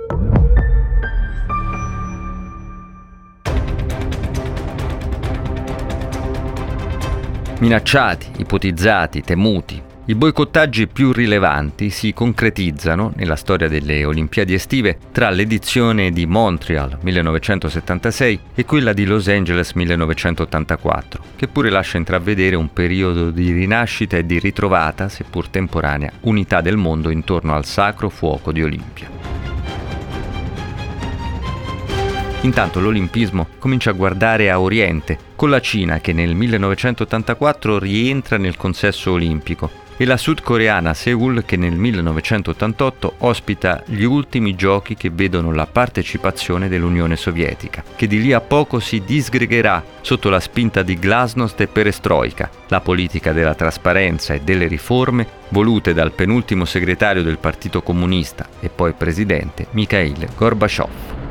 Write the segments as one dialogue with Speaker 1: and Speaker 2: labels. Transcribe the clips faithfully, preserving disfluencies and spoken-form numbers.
Speaker 1: Minacciati, ipotizzati, temuti, i boicottaggi più rilevanti si concretizzano nella storia delle Olimpiadi estive tra l'edizione di Montreal millenovecentosettantasei e quella di Los Angeles millenovecentottantaquattro, che pure lascia intravedere un periodo di rinascita e di ritrovata, seppur temporanea, unità del mondo intorno al sacro fuoco di Olimpia. Intanto l'olimpismo comincia a guardare a Oriente, con la Cina che nel millenovecentottantaquattro rientra nel consesso olimpico e la sudcoreana Seoul che nel millenovecentottantotto ospita gli ultimi giochi che vedono la partecipazione dell'Unione Sovietica, che di lì a poco si disgregherà sotto la spinta di glasnost e perestroika, la politica della trasparenza e delle riforme volute dal penultimo segretario del Partito Comunista e poi presidente Mikhail Gorbaciov.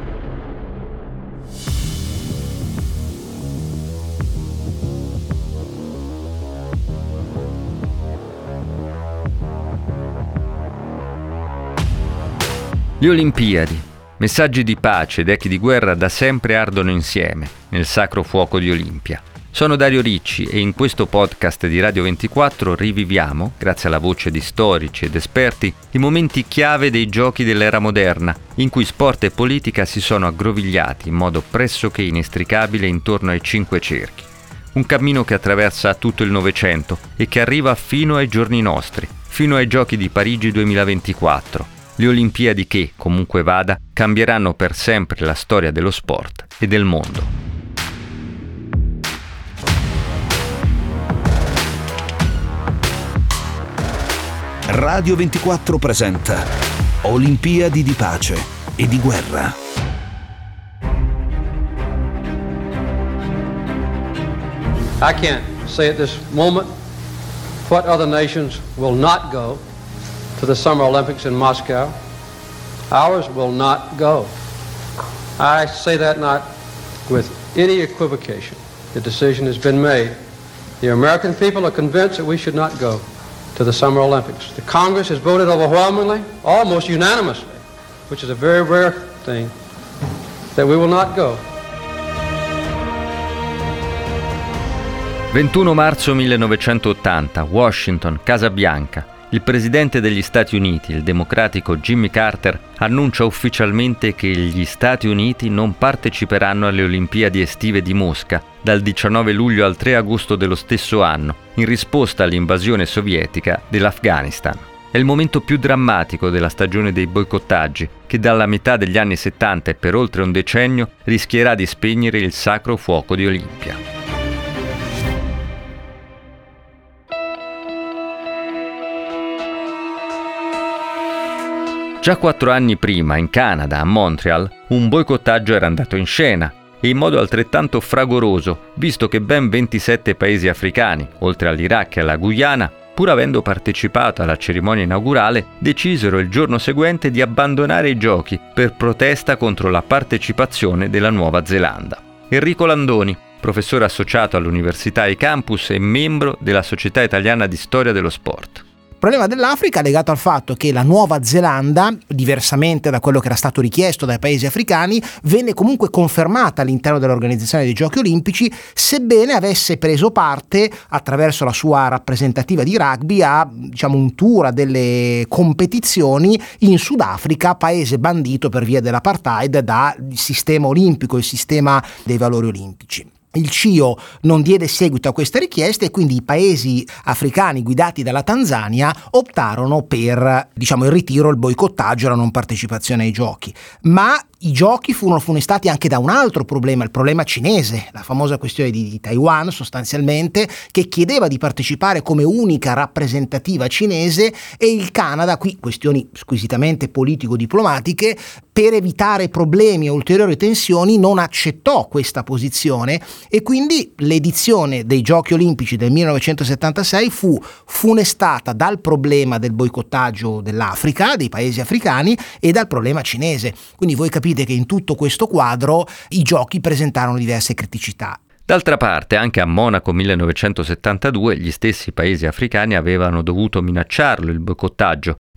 Speaker 1: Le Olimpiadi, messaggi di pace ed echi di guerra da sempre ardono insieme nel sacro fuoco di Olimpia. Sono Dario Ricci e in questo podcast di Radio ventiquattro riviviamo, grazie alla voce di storici ed esperti, i momenti chiave dei giochi dell'era moderna, in cui sport e politica si sono aggrovigliati in modo pressoché inestricabile intorno ai cinque cerchi. Un cammino che attraversa tutto il Novecento e che arriva fino ai giorni nostri, fino ai Giochi di Parigi duemilaventiquattro. Le Olimpiadi che, comunque vada, cambieranno per sempre la storia dello sport e del mondo.
Speaker 2: Radio ventiquattro presenta Olimpiadi di pace e di guerra.
Speaker 3: I can't say at this moment what other nations will not go to the Summer Olympics in Moscow. Ours will not go. I say that not with any equivocation. The decision has been made. The American people are convinced that we should not go to the Summer Olympics. The Congress has voted overwhelmingly, almost unanimously, which is a very rare thing, that we will not go.
Speaker 1: ventuno marzo millenovecentottanta, Washington, Casa Bianca. Il presidente degli Stati Uniti, il democratico Jimmy Carter, annuncia ufficialmente che gli Stati Uniti non parteciperanno alle Olimpiadi estive di Mosca dal diciannove luglio al tre agosto dello stesso anno, in risposta all'invasione sovietica dell'Afghanistan. È il momento più drammatico della stagione dei boicottaggi, che dalla metà degli anni settanta e per oltre un decennio rischierà di spegnere il sacro fuoco di Olimpia. Già quattro anni prima, in Canada, a Montreal, un boicottaggio era andato in scena, e in modo altrettanto fragoroso, visto che ben ventisette paesi africani, oltre all'Iraq e alla Guyana, pur avendo partecipato alla cerimonia inaugurale, decisero il giorno seguente di abbandonare i giochi per protesta contro la partecipazione della Nuova Zelanda. Enrico Landoni, professore associato all'Università ai Campus e membro della Società Italiana di Storia dello Sport.
Speaker 4: Il problema dell'Africa è legato al fatto che la Nuova Zelanda, diversamente da quello che era stato richiesto dai paesi africani, venne comunque confermata all'interno dell'organizzazione dei Giochi Olimpici, sebbene avesse preso parte attraverso la sua rappresentativa di rugby a, diciamo, un tour a delle competizioni in Sudafrica, paese bandito per via dell'apartheid dal sistema olimpico, il sistema dei valori olimpici. Il C I O non diede seguito a queste richieste e quindi i paesi africani guidati dalla Tanzania optarono per, diciamo, il ritiro, il boicottaggio e la non partecipazione ai giochi. Ma i giochi furono funestati anche da un altro problema, il problema cinese, la famosa questione di, di Taiwan sostanzialmente, che chiedeva di partecipare come unica rappresentativa cinese, e il Canada, qui questioni squisitamente politico-diplomatiche, per evitare problemi e ulteriori tensioni non accettò questa posizione, e quindi l'edizione dei Giochi Olimpici del millenovecentosettantasei fu funestata dal problema del boicottaggio dell'Africa, dei paesi africani, e dal problema cinese. Quindi voi capite che in tutto questo quadro i giochi presentarono diverse criticità.
Speaker 1: D'altra parte, anche a Monaco millenovecentosettantadue gli stessi paesi africani avevano dovuto minacciarlo il boicottaggio,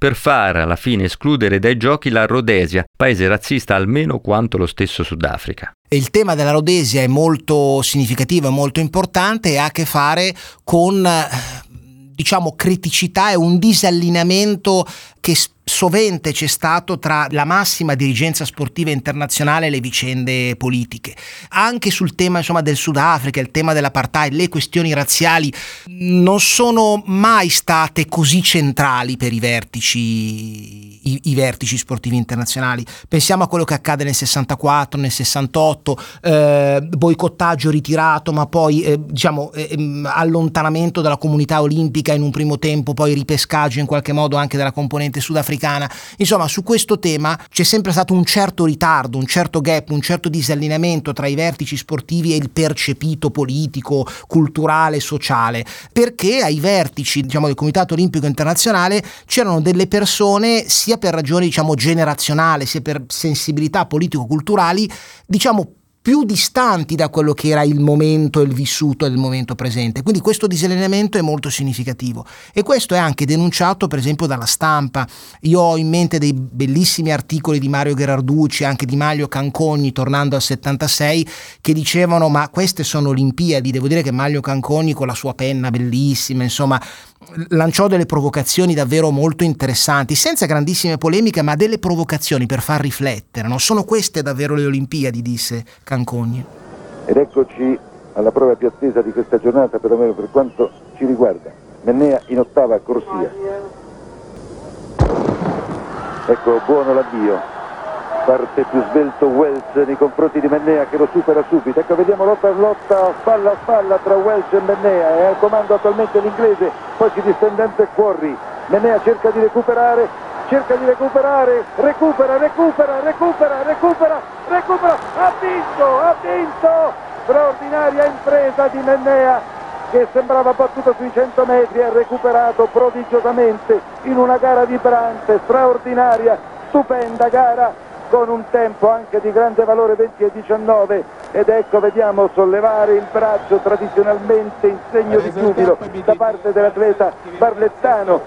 Speaker 1: per far alla fine escludere dai giochi la Rhodesia, paese razzista almeno quanto lo stesso Sudafrica.
Speaker 4: Il tema della Rhodesia è molto significativo e molto importante e ha a che fare con, diciamo, criticità e un disallineamento che sovente c'è stato tra la massima dirigenza sportiva internazionale e le vicende politiche. Anche sul tema, insomma, del Sudafrica, il tema dell'apartheid, le questioni razziali non sono mai state così centrali per i vertici i, i vertici sportivi internazionali. Pensiamo a quello che accade nel sessantaquattro, nel sessantotto, eh, boicottaggio ritirato, ma poi eh, diciamo eh, allontanamento dalla comunità olimpica in un primo tempo, poi ripescaggio in qualche modo anche della componente sudafricana. Insomma, su questo tema c'è sempre stato un certo ritardo, un certo gap, un certo disallineamento tra i vertici sportivi e il percepito politico, culturale, sociale, perché ai vertici, diciamo, del Comitato Olimpico Internazionale c'erano delle persone, sia per ragioni, diciamo, generazionali, sia per sensibilità politico-culturali, diciamo, più distanti da quello che era il momento e il vissuto del momento presente. Quindi questo disallineamento è molto significativo e questo è anche denunciato per esempio dalla stampa. Io ho in mente dei bellissimi articoli di Mario Gherarducci, anche di Manlio Cancogni, tornando al settantasei, che dicevano ma queste sono Olimpiadi. Devo dire che Manlio Cancogni, con la sua penna bellissima, insomma, lanciò delle provocazioni davvero molto interessanti, senza grandissime polemiche, ma delle provocazioni per far riflettere. Non sono queste davvero le Olimpiadi, disse Cancogni.
Speaker 5: Ed eccoci alla prova più attesa di questa giornata, perlomeno per quanto ci riguarda. Mennea in ottava corsia. Ecco, buono l'avvio. Parte più svelto Welch nei confronti di Mennea, che lo supera subito. Ecco, vediamo lotta lotta spalla a spalla tra Welch e Mennea. È al comando attualmente l'inglese, poi si distende e Quarry. Mennea cerca di recuperare, cerca di recuperare, recupera, recupera, recupera, recupera, recupera, ha vinto, ha vinto! Straordinaria impresa di Mennea, che sembrava battuta sui cento metri, ha recuperato prodigiosamente in una gara vibrante, straordinaria, stupenda gara, con un tempo anche di grande valore, venti e diciannove, ed ecco, vediamo sollevare il braccio tradizionalmente in segno di giubilo da parte dell'atleta barlettano.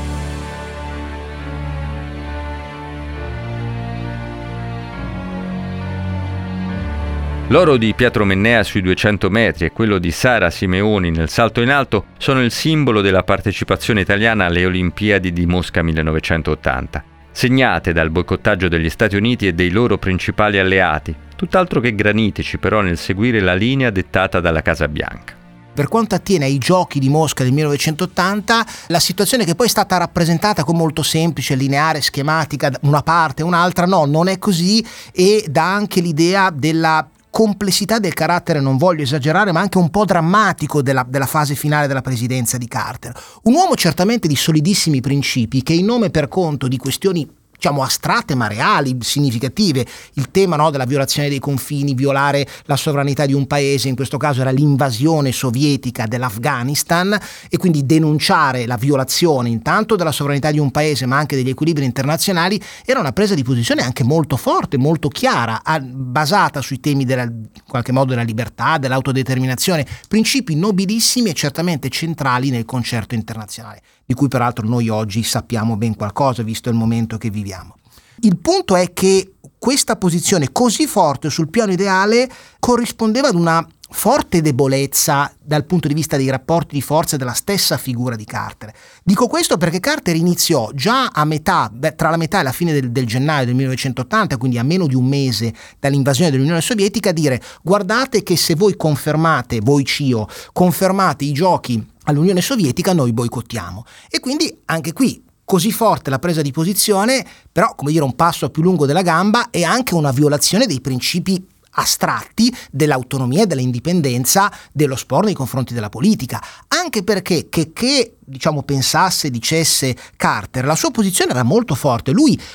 Speaker 1: L'oro di Pietro Mennea sui duecento metri e quello di Sara Simeoni nel salto in alto sono il simbolo della partecipazione italiana alle Olimpiadi di Mosca millenovecentottanta. Segnate dal boicottaggio degli Stati Uniti e dei loro principali alleati, tutt'altro che granitici però nel seguire la linea dettata dalla Casa Bianca.
Speaker 4: Per quanto attiene ai giochi di Mosca del millenovecentottanta, la situazione che poi è stata rappresentata come molto semplice, lineare, schematica, una parte e un'altra, no, non è così, e dà anche l'idea della complessità del carattere, non voglio esagerare, ma anche un po' drammatico della, della fase finale della presidenza di Carter. Un uomo certamente di solidissimi principi, che in nome per conto di questioni, diciamo, astratte ma reali, significative, il tema, no, della violazione dei confini, violare la sovranità di un paese, in questo caso era l'invasione sovietica dell'Afghanistan, e quindi denunciare la violazione intanto della sovranità di un paese ma anche degli equilibri internazionali, era una presa di posizione anche molto forte, molto chiara, basata sui temi della, in qualche modo, della libertà, dell'autodeterminazione, principi nobilissimi e certamente centrali nel concerto internazionale, di cui peraltro noi oggi sappiamo ben qualcosa, visto il momento che viviamo. Il punto è che questa posizione così forte sul piano ideale corrispondeva ad una forte debolezza dal punto di vista dei rapporti di forza della stessa figura di Carter. Dico questo perché Carter iniziò già a metà, beh, tra la metà e la fine del, del gennaio del millenovecentottanta, quindi a meno di un mese dall'invasione dell'Unione Sovietica, a dire: guardate che se voi confermate, voi C I O, confermate i giochi all'Unione Sovietica, noi boicottiamo. E quindi anche qui così forte la presa di posizione, però, come dire, un passo più lungo della gamba e anche una violazione dei principi astratti dell'autonomia e dell'indipendenza dello sport nei confronti della politica, anche perché che, che diciamo pensasse, dicesse Carter, la sua posizione era molto forte. Lui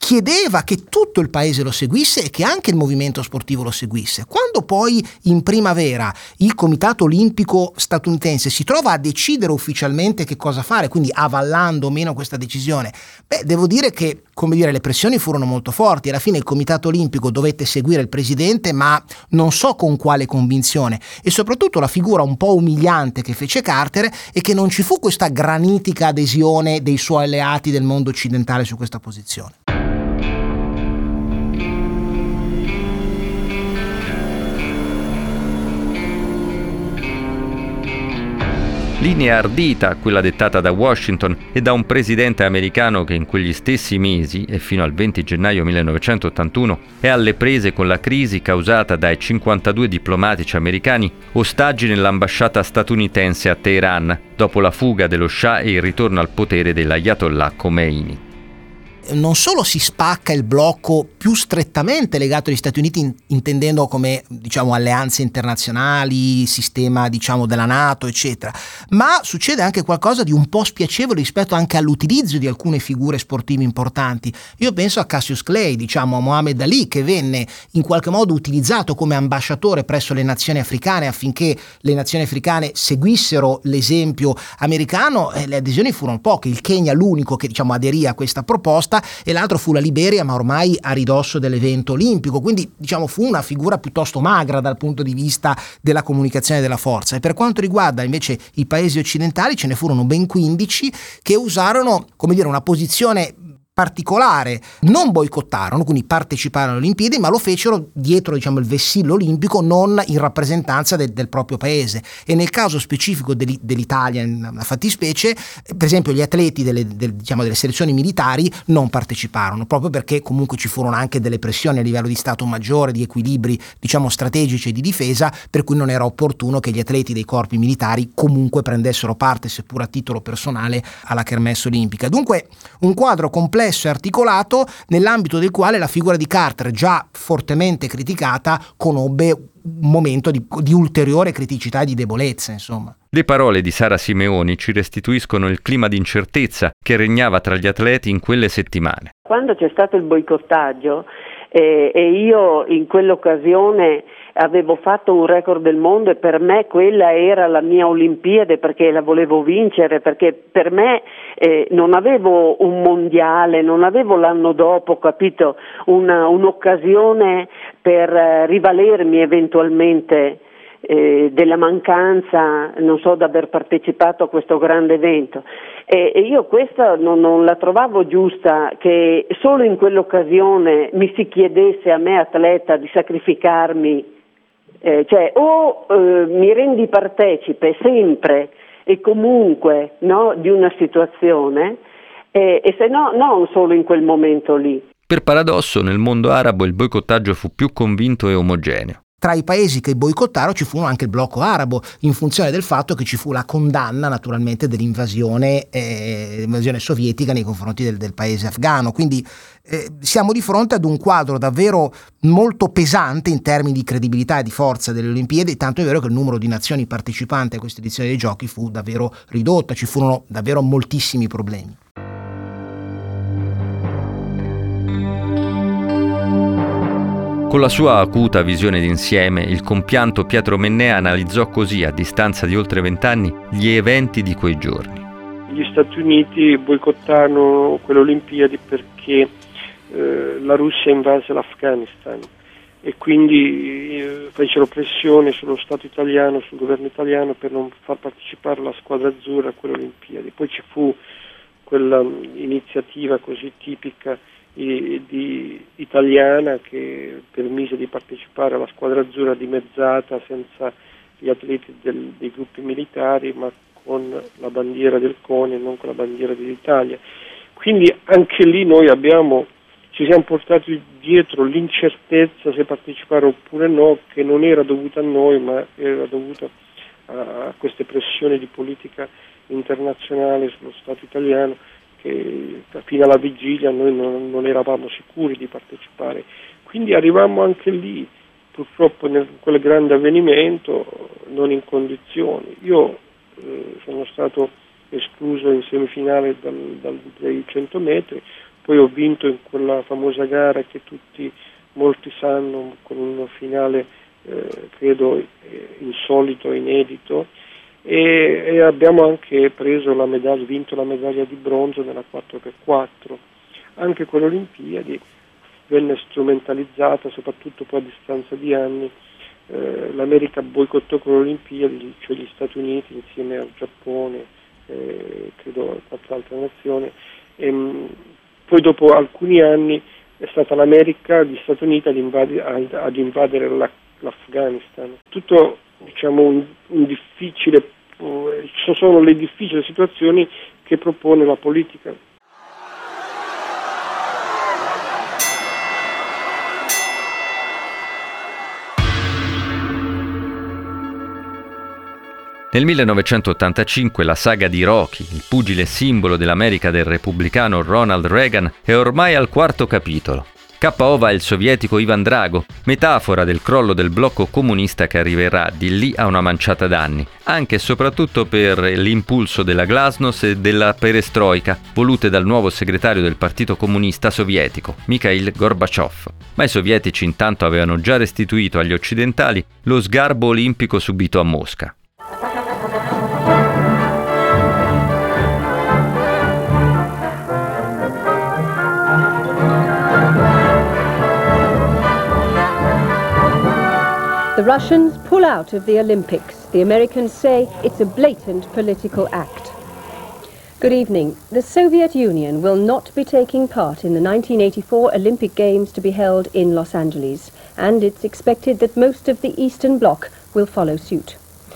Speaker 4: chiedeva che tutto il paese lo seguisse e che anche il movimento sportivo lo seguisse. Quando poi in primavera il Comitato Olimpico statunitense si trova a decidere ufficialmente che cosa fare, quindi avallando o meno questa decisione, beh, devo dire che, come dire, le pressioni furono molto forti. Alla fine il Comitato Olimpico dovette seguire il presidente, ma non so con quale convinzione, e soprattutto la figura un po' umiliante che fece Carter è che non ci fu questa granitica adesione dei suoi alleati del mondo occidentale su questa posizione.
Speaker 1: Linea ardita, quella dettata da Washington e da un presidente americano che in quegli stessi mesi e fino al venti gennaio millenovecentottantuno è alle prese con la crisi causata dai cinquantadue diplomatici americani ostaggi nell'ambasciata statunitense a Teheran dopo la fuga dello Shah e il ritorno al potere dell'Ayatollah Khomeini.
Speaker 4: Non solo si spacca il blocco più strettamente legato agli Stati Uniti, in, intendendo come, diciamo, alleanze internazionali, sistema, diciamo, della NATO, eccetera, ma succede anche qualcosa di un po' spiacevole rispetto anche all'utilizzo di alcune figure sportive importanti. Io penso a Cassius Clay, diciamo, a Muhammad Ali, che venne in qualche modo utilizzato come ambasciatore presso le nazioni africane affinché le nazioni africane seguissero l'esempio americano. Eh, le adesioni furono poche, il Kenya l'unico che, diciamo, aderì a questa proposta, e l'altro fu la Liberia, ma ormai a ridosso dell'evento olimpico, quindi, diciamo, fu una figura piuttosto magra dal punto di vista della comunicazione della forza. E per quanto riguarda invece i paesi occidentali, ce ne furono ben quindici che usarono, come dire, una posizione particolare, non boicottarono, quindi parteciparono alle Olimpiadi, ma lo fecero dietro, diciamo, il vessillo olimpico, non in rappresentanza de- del proprio paese. E nel caso specifico dell'i- dell'Italia, nella fattispecie, per esempio gli atleti delle, del, diciamo, delle selezioni militari non parteciparono, proprio perché comunque ci furono anche delle pressioni a livello di Stato Maggiore, di equilibri, diciamo, strategici e di difesa, per cui non era opportuno che gli atleti dei corpi militari comunque prendessero parte, seppur a titolo personale, alla kermesse olimpica. Dunque un quadro complesso e articolato, nell'ambito del quale la figura di Carter, già fortemente criticata, conobbe un momento di, di ulteriore criticità e di debolezza, insomma.
Speaker 1: Le parole di Sara Simeoni ci restituiscono il clima di incertezza che regnava tra gli atleti in quelle settimane.
Speaker 6: Quando c'è stato il boicottaggio eh, e io in quell'occasione avevo fatto un record del mondo e per me quella era la mia Olimpiade, perché la volevo vincere, perché per me eh, non avevo un mondiale, non avevo l'anno dopo, capito, una, un'occasione per eh, rivalermi eventualmente eh, della mancanza, non so, di aver partecipato a questo grande evento. E, e io questa non, non la trovavo giusta, che solo in quell'occasione mi si chiedesse a me atleta di sacrificarmi. Eh, cioè o eh, mi rendi partecipe sempre e comunque, no, di una situazione eh, e se no non solo in quel momento lì.
Speaker 1: Per paradosso, nel mondo arabo il boicottaggio fu più convinto e omogeneo.
Speaker 4: Tra i paesi che boicottarono ci fu anche il blocco arabo, in funzione del fatto che ci fu la condanna naturalmente dell'invasione eh, l'invasione sovietica nei confronti del, del paese afghano. Quindi eh, siamo di fronte ad un quadro davvero molto pesante in termini di credibilità e di forza delle Olimpiadi, tanto è vero che il numero di nazioni partecipanti a questa edizione dei giochi fu davvero ridotto, ci furono davvero moltissimi problemi.
Speaker 1: Con la sua acuta visione d'insieme, il compianto Pietro Mennea analizzò così, a distanza di oltre vent'anni, gli eventi di quei giorni.
Speaker 7: Gli Stati Uniti boicottarono quelle Olimpiadi perché eh, la Russia invase l'Afghanistan e quindi eh, fecero pressione sullo Stato italiano, sul governo italiano, per non far partecipare la squadra azzurra a quelle Olimpiadi. Poi ci fu quella um, iniziativa così tipica Di, di italiana che permise di partecipare alla squadra azzurra dimezzata senza gli atleti del, dei gruppi militari, ma con la bandiera del CONI e non con la bandiera dell'Italia. Quindi anche lì noi abbiamo ci siamo portati dietro l'incertezza se partecipare oppure no, che non era dovuta a noi, ma era dovuta a queste pressioni di politica internazionale sullo Stato italiano, che fino alla vigilia noi non, non eravamo sicuri di partecipare. Quindi arrivammo anche lì, purtroppo, in quel grande avvenimento non in condizioni. Io eh, sono stato escluso in semifinale dal, dal, dai cento metri, poi poi ho vinto in quella famosa gara che tutti molti sanno, con un finale eh, credo eh, insolito, inedito, e, e abbiamo anche preso la medaglia, vinto la medaglia di bronzo nella quattro per quattro. Anche quelle Olimpiadi venne strumentalizzata, soprattutto poi a distanza di anni. Eh, L'America boicottò quelle Olimpiadi, cioè gli Stati Uniti insieme al Giappone, eh, credo a quattro altre nazioni, e mh, poi dopo alcuni anni è stata l'America, gli Stati Uniti ad invadere, ad invadere la, l'Afghanistan. Tutto, diciamo, un, un difficile, uh, ci sono le difficili situazioni che propone la politica.
Speaker 1: Nel millenovecentottantacinque la saga di Rocky, il pugile simbolo dell'America del repubblicano Ronald Reagan, è ormai al quarto capitolo. K O va il sovietico Ivan Drago, metafora del crollo del blocco comunista che arriverà di lì a una manciata d'anni, anche e soprattutto per l'impulso della glasnost e della perestroika, volute dal nuovo segretario del Partito Comunista Sovietico, Mikhail Gorbaciov. Ma i sovietici intanto avevano già restituito agli occidentali lo sgarbo olimpico subito a Mosca.
Speaker 8: The Russians pull out of the Olympics. The Americans say it's a blatant political act. Good evening. The Soviet Union will not be taking part in the nineteen eighty-four Olympic Games to be held in Los Angeles, and it's expected that most of the Eastern Bloc will follow suit.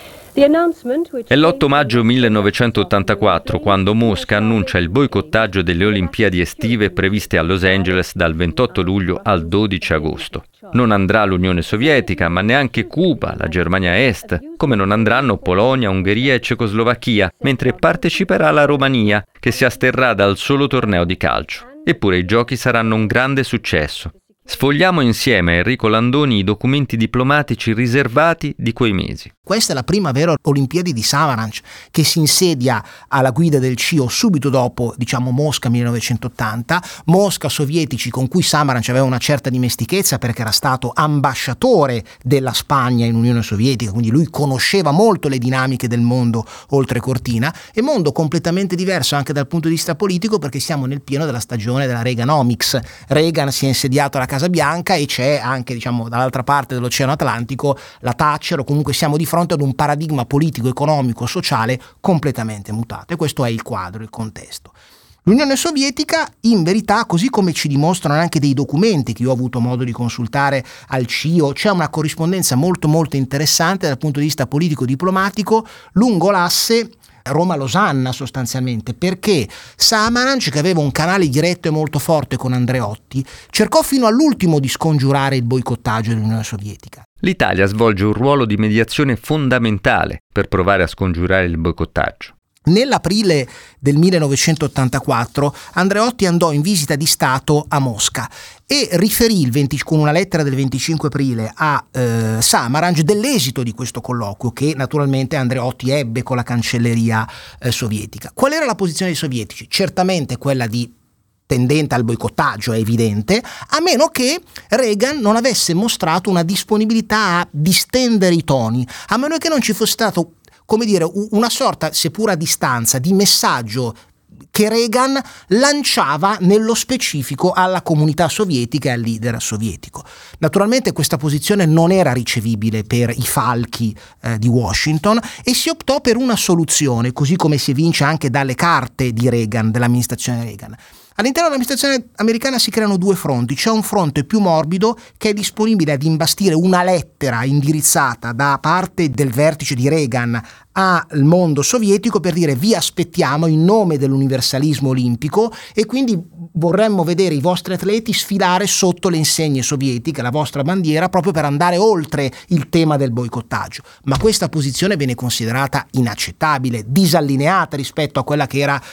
Speaker 1: È l'otto maggio millenovecentottantaquattro quando Mosca annuncia il boicottaggio delle Olimpiadi estive previste a Los Angeles dal ventotto luglio al dodici agosto. Non andrà l'Unione Sovietica, ma neanche Cuba, la Germania Est, come non andranno Polonia, Ungheria e Cecoslovacchia, mentre parteciperà la Romania, che si asterrà dal solo torneo di calcio. Eppure i giochi saranno un grande successo. Sfogliamo insieme a Enrico Landoni i documenti diplomatici riservati di quei mesi.
Speaker 4: Questa è la prima vera Olimpiadi di Samaranch, che si insedia alla guida del C I O subito dopo, diciamo, Mosca millenovecentottanta, Mosca sovietici con cui Samaranch aveva una certa dimestichezza perché era stato ambasciatore della Spagna in Unione Sovietica, quindi lui conosceva molto le dinamiche del mondo oltre cortina, e mondo completamente diverso anche dal punto di vista politico perché siamo nel pieno della stagione della Reaganomics. Reagan si è insediato alla Casa Bianca e c'è anche, diciamo, dall'altra parte dell'Oceano Atlantico la Thatcher, o comunque siamo di fronte ad un paradigma politico, economico, sociale completamente mutato, e questo è il quadro, il contesto. L'Unione Sovietica, in verità, così come ci dimostrano anche dei documenti che io ho avuto modo di consultare al C I O, c'è una corrispondenza molto molto interessante dal punto di vista politico-diplomatico lungo l'asse Roma-Losanna sostanzialmente, perché Samaranch, che aveva un canale diretto e molto forte con Andreotti, cercò fino all'ultimo di scongiurare il boicottaggio dell'Unione Sovietica.
Speaker 1: L'Italia svolge un ruolo di mediazione fondamentale per provare a scongiurare il boicottaggio.
Speaker 4: Nell'aprile del millenovecentottantaquattro Andreotti andò in visita di Stato a Mosca e riferì il venti, con una lettera del venticinque aprile a eh, Samaranch dell'esito di questo colloquio, che naturalmente Andreotti ebbe con la cancelleria eh, sovietica. Qual era la posizione dei sovietici? Certamente quella di tendente al boicottaggio, è evidente, a meno che Reagan non avesse mostrato una disponibilità a distendere i toni, a meno che non ci fosse stato, come dire, una sorta, seppur a distanza, di messaggio che Reagan lanciava nello specifico alla comunità sovietica e al leader sovietico. Naturalmente questa posizione non era ricevibile per i falchi eh, di Washington e si optò per una soluzione, così come si evince anche dalle carte di Reagan, dell'amministrazione Reagan. All'interno dell'amministrazione americana si creano due fronti. C'è un fronte più morbido che è disponibile ad imbastire una lettera indirizzata da parte del vertice di Reagan al mondo sovietico per dire: vi aspettiamo in nome dell'universalismo olimpico e quindi vorremmo vedere i vostri atleti sfilare sotto le insegne sovietiche, la vostra bandiera, proprio per andare oltre il tema del boicottaggio. Ma questa posizione viene considerata inaccettabile, disallineata rispetto a quella che era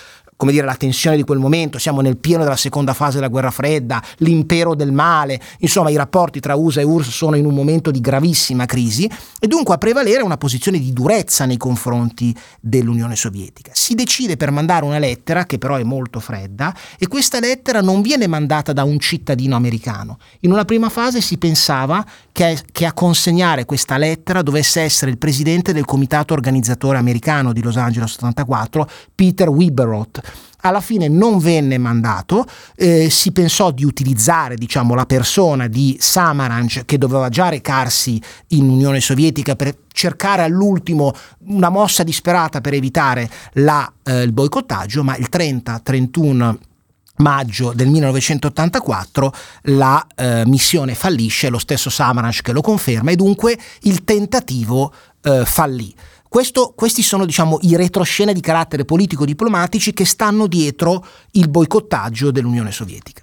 Speaker 4: come dire, la tensione di quel momento, siamo nel pieno della seconda fase della guerra fredda, l'impero del male, insomma i rapporti tra U S A e U R S S sono in un momento di gravissima crisi e dunque a prevalere una posizione di durezza nei confronti dell'Unione Sovietica. Si decide per mandare una lettera, che però è molto fredda, e questa lettera non viene mandata da un cittadino americano. In una prima fase si pensava che, che a consegnare questa lettera dovesse essere il presidente del comitato organizzatore americano di Los Angeles ottantaquattro, Peter Wibberoth. Alla fine non venne mandato, eh, si pensò di utilizzare, diciamo, la persona di Samaranch, che doveva già recarsi in Unione Sovietica per cercare all'ultimo una mossa disperata per evitare la, eh, il boicottaggio, ma il trenta trentuno maggio del millenovecentottantaquattro la eh, missione fallisce, lo stesso Samaranch che lo conferma, e dunque il tentativo eh, fallì. Questo, questi sono, diciamo, i retroscena di carattere politico-diplomatici che stanno dietro il boicottaggio dell'Unione Sovietica.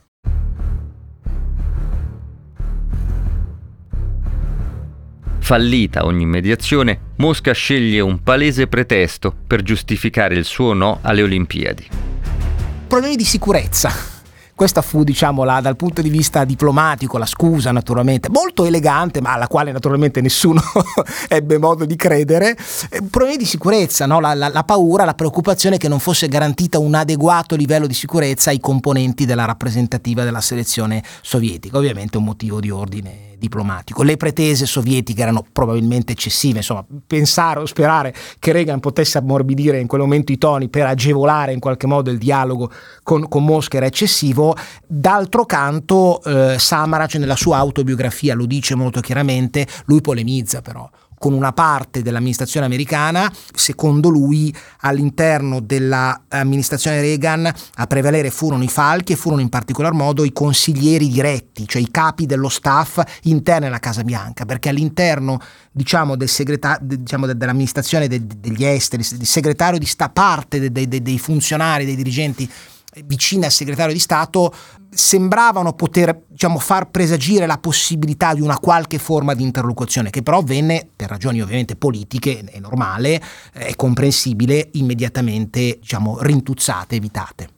Speaker 1: Fallita ogni mediazione, Mosca sceglie un palese pretesto per giustificare il suo no alle Olimpiadi.
Speaker 4: Problemi di sicurezza. Questa fu, diciamo, la, dal punto di vista diplomatico, la scusa naturalmente, molto elegante, ma alla quale naturalmente nessuno ebbe modo di credere. Problemi di sicurezza, no? la, la, la paura, la preoccupazione che non fosse garantita un adeguato livello di sicurezza ai componenti della rappresentativa della selezione sovietica. Ovviamente un motivo di ordine diplomatico. Le pretese sovietiche erano probabilmente eccessive, insomma, pensare o sperare che Reagan potesse ammorbidire in quel momento i toni per agevolare in qualche modo il dialogo con, con Mosca era eccessivo. D'altro canto eh, Samaranch nella sua autobiografia lo dice molto chiaramente, lui polemizza però con una parte dell'amministrazione americana. Secondo lui all'interno dell'amministrazione Reagan a prevalere furono i falchi e furono in particolar modo i consiglieri diretti, cioè i capi dello staff interni alla Casa Bianca, perché all'interno, diciamo, del segretario, diciamo, dell'amministrazione de, de, degli esteri, del segretario di sta parte de, de, de, dei funzionari, dei dirigenti vicini al segretario di Stato, sembravano poter, diciamo, far presagire la possibilità di una qualche forma di interlocuzione, che però venne, per ragioni ovviamente politiche, è normale, è comprensibile, immediatamente, diciamo, rintuzzate, evitate.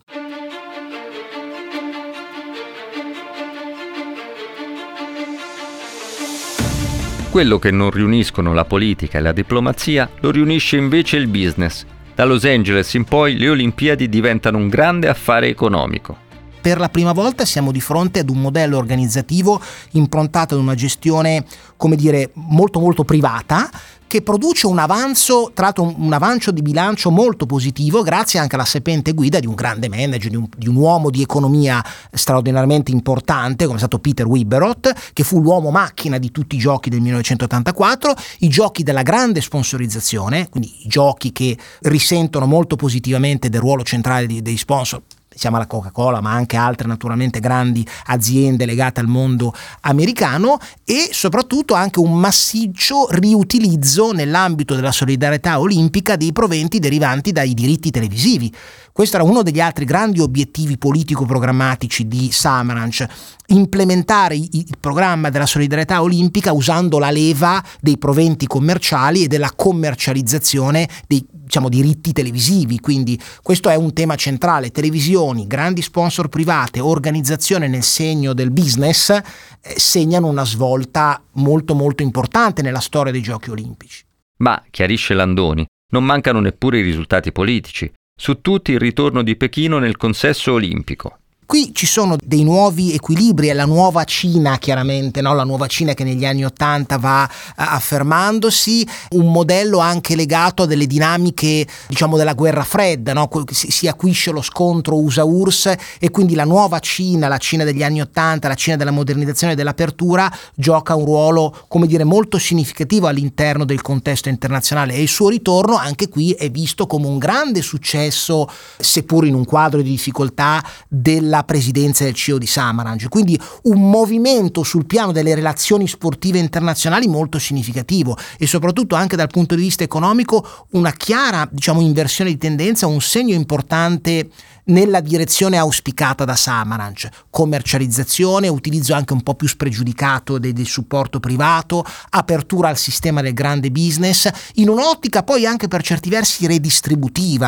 Speaker 1: Quello che non riuniscono la politica e la diplomazia lo riunisce invece il business. Da Los Angeles in poi le Olimpiadi diventano un grande affare economico.
Speaker 4: Per la prima volta siamo di fronte ad un modello organizzativo improntato ad una gestione, come dire, molto molto privata, che produce un avanzo, tra l'altro un avanzo di bilancio molto positivo, grazie anche alla sapiente guida di un grande manager, di un, di un uomo di economia straordinariamente importante, come è stato Peter Wibberoth, che fu l'uomo macchina di tutti i giochi del millenovecentottantaquattro, i giochi della grande sponsorizzazione, quindi i giochi che risentono molto positivamente del ruolo centrale dei, dei sponsor. Pensiamo alla Coca-Cola, ma anche altre naturalmente grandi aziende legate al mondo americano, e soprattutto anche un massiccio riutilizzo nell'ambito della solidarietà olimpica dei proventi derivanti dai diritti televisivi. Questo era uno degli altri grandi obiettivi politico-programmatici di Samaranch, implementare il programma della solidarietà olimpica usando la leva dei proventi commerciali e della commercializzazione dei, diciamo, diritti televisivi. Quindi questo è un tema centrale: televisioni, grandi sponsor private, organizzazione nel segno del business eh, segnano una svolta molto molto importante nella storia dei Giochi Olimpici.
Speaker 1: Ma, chiarisce Landoni, non mancano neppure i risultati politici. Su tutti il ritorno di Pechino nel consesso olimpico.
Speaker 4: Qui ci sono dei nuovi equilibri, è la nuova Cina chiaramente, no? La nuova Cina che negli anni Ottanta va affermandosi, un modello anche legato a delle dinamiche, diciamo, della guerra fredda, no? Si, si acuisce lo scontro U S A-U R S S e quindi la nuova Cina, la Cina degli anni Ottanta, la Cina della modernizzazione e dell'apertura gioca un ruolo, come dire, molto significativo all'interno del contesto internazionale, e il suo ritorno anche qui è visto come un grande successo, seppur in un quadro di difficoltà, della presidenza del C E O di Samaranch. Quindi un movimento sul piano delle relazioni sportive internazionali molto significativo, e soprattutto anche dal punto di vista economico una chiara, diciamo, inversione di tendenza, un segno importante nella direzione auspicata da Samaranch: commercializzazione, utilizzo anche un po' più spregiudicato del, del supporto privato, apertura al sistema del grande business, in un'ottica poi anche per certi versi redistributiva.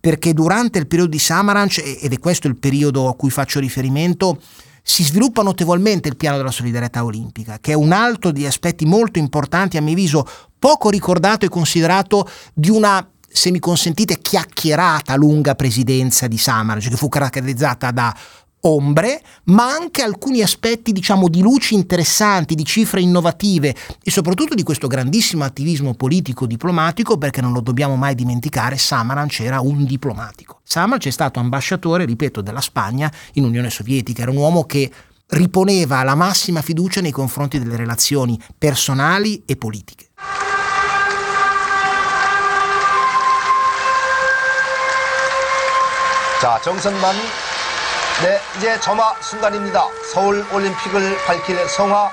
Speaker 4: perché durante il periodo di Samaranch, ed è questo il periodo a cui faccio riferimento, si sviluppa notevolmente il piano della solidarietà olimpica, che è un altro degli aspetti molto importanti, a mio avviso poco ricordato e considerato, di una, se mi consentite, chiacchierata lunga presidenza di Samaranch, che fu caratterizzata da ombre, ma anche alcuni aspetti, diciamo, di luci interessanti, di cifre innovative e soprattutto di questo grandissimo attivismo politico-diplomatico, perché non lo dobbiamo mai dimenticare, Samaranch era un diplomatico. Samaranch è stato ambasciatore, ripeto, della Spagna in Unione Sovietica, era un uomo che riponeva la massima fiducia nei confronti delle relazioni personali e politiche.
Speaker 9: 자, 정선만 네, 이제 점화 순간입니다. 서울 올림픽을 밝힐 성화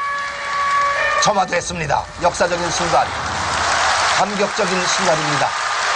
Speaker 9: 점화됐습니다. 역사적인 순간, 감격적인 순간입니다.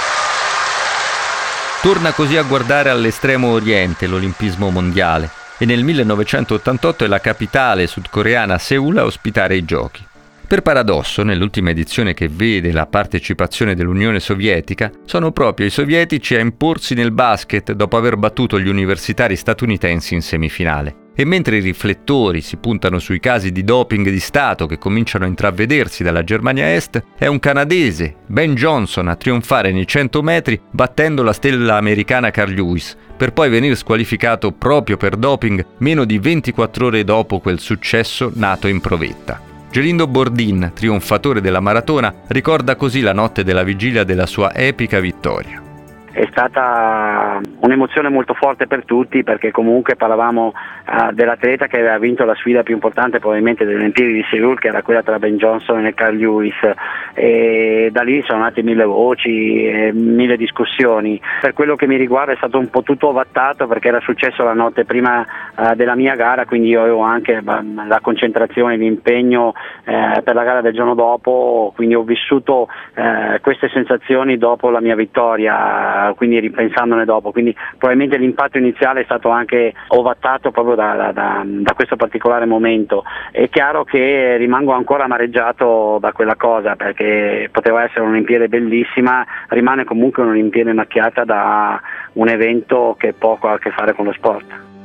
Speaker 1: Torna così a guardare all'estremo oriente l'olimpismo mondiale e nel millenovecentottantotto è la capitale sudcoreana Seul a ospitare i giochi. Per paradosso, nell'ultima edizione che vede la partecipazione dell'Unione Sovietica, sono proprio i sovietici a imporsi nel basket dopo aver battuto gli universitari statunitensi in semifinale. E mentre i riflettori si puntano sui casi di doping di Stato che cominciano a intravvedersi dalla Germania Est, è un canadese, Ben Johnson, a trionfare nei cento metri battendo la stella americana Carl Lewis, per poi venire squalificato proprio per doping meno di ventiquattro ore dopo quel successo nato in provetta. Gelindo Bordin, trionfatore della maratona, ricorda così la notte della vigilia della sua epica vittoria.
Speaker 10: È stata un'emozione molto forte per tutti, perché comunque parlavamo uh, dell'atleta che aveva vinto la sfida più importante probabilmente delle Olimpiadi di Seul, che era quella tra Ben Johnson e Carl Lewis, e da lì sono nate mille voci e mille discussioni. Per quello che mi riguarda è stato un po' tutto ovattato, perché era successo la notte prima uh, della mia gara, quindi io avevo anche uh, la concentrazione, l'impegno uh, per la gara del giorno dopo, quindi ho vissuto uh, queste sensazioni dopo la mia vittoria, quindi ripensandone dopo, quindi probabilmente l'impatto iniziale è stato anche ovattato proprio da, da, da questo particolare momento. È chiaro che rimango ancora amareggiato da quella cosa, perché poteva essere un'Olimpiade bellissima, rimane comunque un'Olimpiade macchiata da un evento che poco ha a che fare con lo sport.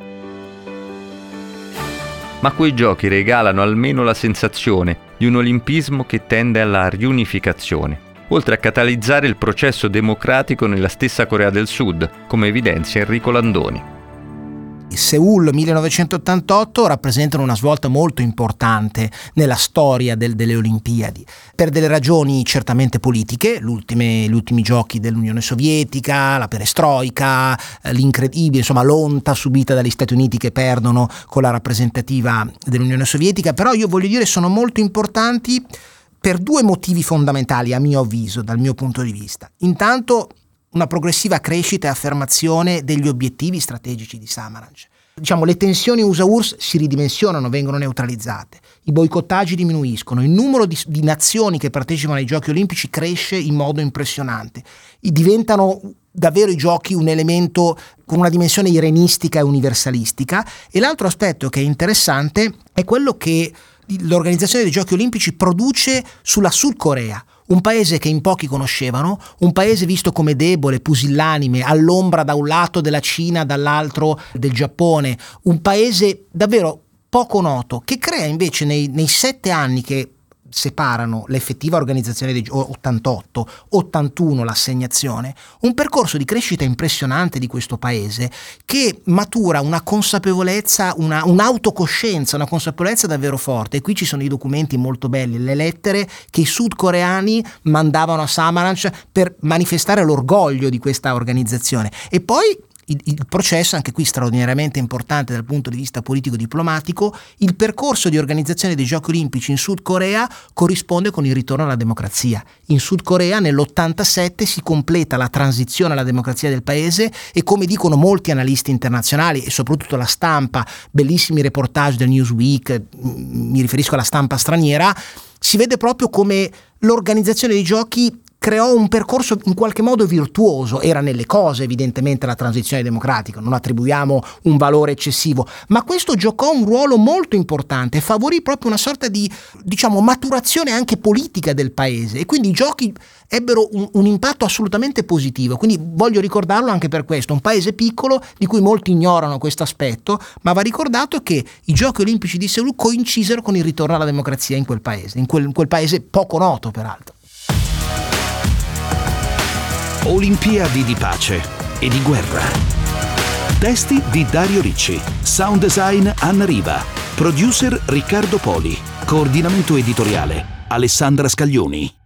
Speaker 1: Ma quei giochi regalano almeno la sensazione di un olimpismo che tende alla riunificazione, oltre a catalizzare il processo democratico nella stessa Corea del Sud, come evidenzia Enrico Landoni.
Speaker 4: Seul millenovecentottantotto rappresentano una svolta molto importante nella storia del, delle Olimpiadi, per delle ragioni certamente politiche, l'ultime, gli ultimi giochi dell'Unione Sovietica, la perestroica, l'incredibile, insomma, l'onta subita dagli Stati Uniti che perdono con la rappresentativa dell'Unione Sovietica, però io voglio dire sono molto importanti per due motivi fondamentali, a mio avviso, dal mio punto di vista. Intanto, una progressiva crescita e affermazione degli obiettivi strategici di Samaranch. Diciamo, le tensioni U S A-U R S S si ridimensionano, vengono neutralizzate, i boicottaggi diminuiscono, il numero di, di nazioni che partecipano ai Giochi Olimpici cresce in modo impressionante. I, diventano davvero i giochi un elemento con una dimensione irenistica e universalistica. E l'altro aspetto che è interessante è quello che l'organizzazione dei Giochi Olimpici produce sulla Sud Corea, un paese che in pochi conoscevano, un paese visto come debole, pusillanime, all'ombra da un lato della Cina, dall'altro del Giappone, un paese davvero poco noto, che crea invece nei, nei sette anni che separano l'effettiva organizzazione dei ottantotto, ottantuno l'assegnazione, un percorso di crescita impressionante di questo paese che matura una consapevolezza, una, un'autocoscienza, una consapevolezza davvero forte. E qui ci sono i documenti molto belli, le lettere che i sudcoreani mandavano a Samaranch per manifestare l'orgoglio di questa organizzazione. E poi Il, il processo, anche qui straordinariamente importante dal punto di vista politico-diplomatico, il percorso di organizzazione dei Giochi Olimpici in Sud Corea corrisponde con il ritorno alla democrazia. In Sud Corea nell'ottantasette si completa la transizione alla democrazia del paese e, come dicono molti analisti internazionali e soprattutto la stampa, bellissimi reportage del Newsweek, mi riferisco alla stampa straniera, si vede proprio come l'organizzazione dei giochi creò un percorso in qualche modo virtuoso. Era nelle cose evidentemente la transizione democratica, non attribuiamo un valore eccessivo, ma questo giocò un ruolo molto importante, favorì proprio una sorta di, diciamo, maturazione anche politica del paese, e quindi i giochi ebbero un, un impatto assolutamente positivo. Quindi voglio ricordarlo anche per questo, un paese piccolo di cui molti ignorano questo aspetto, ma va ricordato che i Giochi Olimpici di Seul coincisero con il ritorno alla democrazia in quel paese, in quel, in quel paese poco noto peraltro.
Speaker 2: Olimpiadi di pace e di guerra. Testi di Dario Ricci, sound design Anna Riva, producer Riccardo Poli, coordinamento editoriale Alessandra Scaglioni.